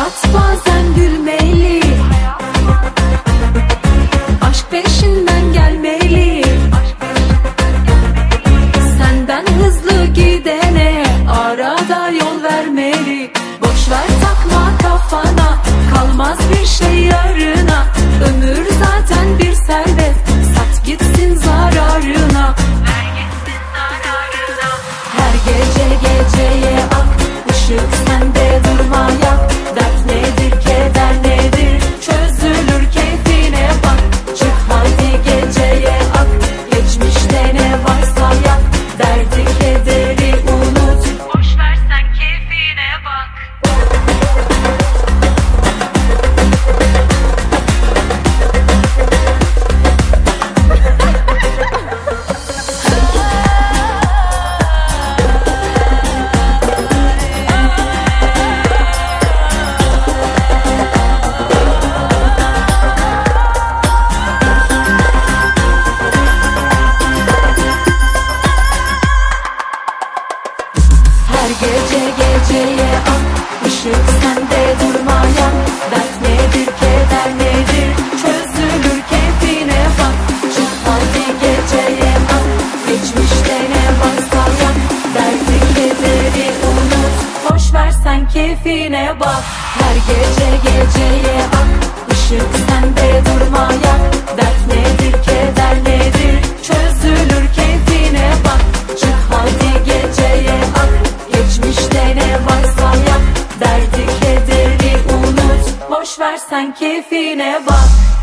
Hayat bazen gülmeli, aşk peşinden gelmeli. Senden hızlı gidene arada yol vermeli. Boş ver, takma kafana, kalmaz bir şey yarına. Ömür zaten bir servet, sat gitsin zararına. Her gece geceye ak, ışık sende durma yak. Dert nedir, keder nedir, çözülür keyfine bak. Çık hadi geceye ak, geçmişte ne varsa yak. Derdi kederi unut, boş ver sen keyfine bak. Her gece geceye ak, ışık sende durmayan. Dert nedir, keder nedir, çözülür keyfine bak. Çık hadi geceye ak, geçmişte ne varsa yak. Derdi kederi unut, boş ver sen keyfine bak. Her gece geceye ak, ışık sende durmayan. Dert nedir, keder nedir, çözülür keyfine bak. Çık hadi geceye ak, geçmişte ne varsa yak. Derdi kederi unut, boş ver sen keyfine bak.